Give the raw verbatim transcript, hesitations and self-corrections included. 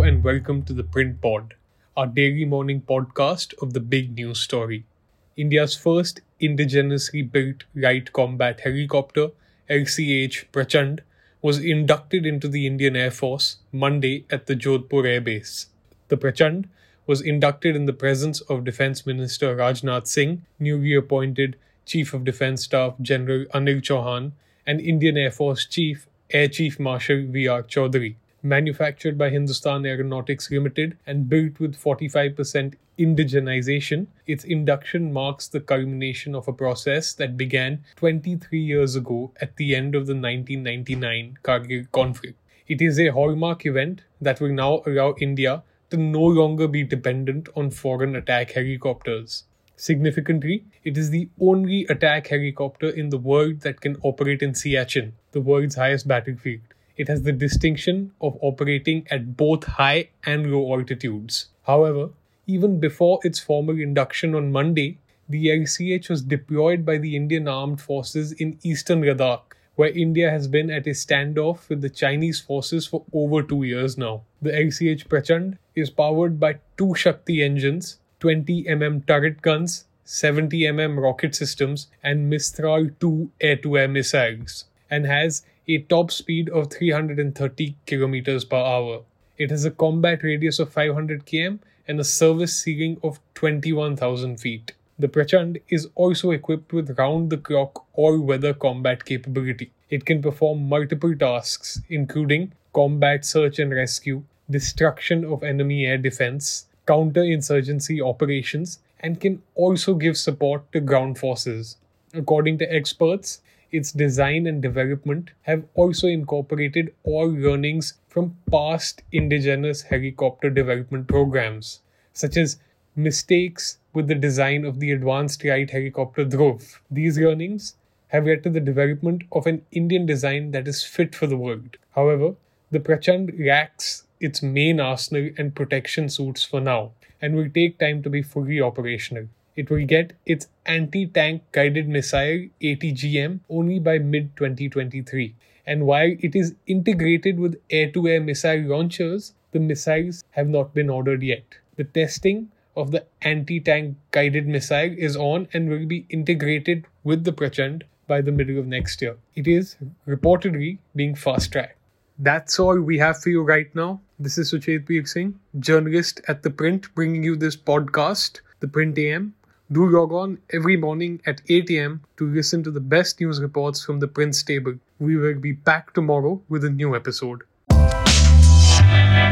and welcome to the Print Pod, our daily morning podcast of the big news story. India's first indigenously built light combat helicopter, L C H Prachand, was inducted into the Indian Air Force Monday at the Jodhpur Air Base. The Prachand was inducted in the presence of Defence Minister Rajnath Singh, newly appointed Chief of Defence Staff General Anil Chauhan, and Indian Air Force Chief Air Chief Marshal V R Chaudhary. Manufactured by Hindustan Aeronautics Limited and built with forty-five percent indigenization, its induction marks the culmination of a process that began twenty-three years ago at the end of the nineteen ninety-nine Kargil conflict. It is a hallmark event that will now allow India to no longer be dependent on foreign attack helicopters. Significantly, it is the only attack helicopter in the world that can operate in Siachen, the world's highest battlefield. It has the distinction of operating at both high and low altitudes. However, even before its formal induction on Monday, the L C H was deployed by the Indian Armed Forces in eastern Ladakh, where India has been at a standoff with the Chinese forces for over two years now. The L C H Prachand is powered by two Shakti engines, twenty millimeter turret guns, seventy millimeter rocket systems, and Mistral two air-to-air missiles, and has a top speed of three hundred thirty kilometers per hour. It has a combat radius of five hundred kilometers and a service ceiling of twenty-one thousand feet. The Prachand is also equipped with round-the-clock all-weather combat capability. It can perform multiple tasks, including combat search and rescue, destruction of enemy air defense, counter-insurgency operations, and can also give support to ground forces. According to experts, its design and development have also incorporated all learnings from past indigenous helicopter development programs, such as mistakes with the design of the Advanced Light Helicopter Dhruv. These learnings have led to the development of an Indian design that is fit for the world. However, the Prachand lacks its main arsenal and protection suits for now, and will take time to be fully operational. It will get its anti-tank guided missile A T G M only by mid twenty twenty-three. And while it is integrated with air-to-air missile launchers, the missiles have not been ordered yet. The testing of the anti-tank guided missile is on and will be integrated with the Prachand by the middle of next year. It is reportedly being fast-tracked. That's all we have for you right now. This is Suchet Peer Singh, journalist at The Print, bringing you this podcast, The Print A M. Do log on every morning at eight a.m. to listen to the best news reports from the Print stable. We will be back tomorrow with a new episode.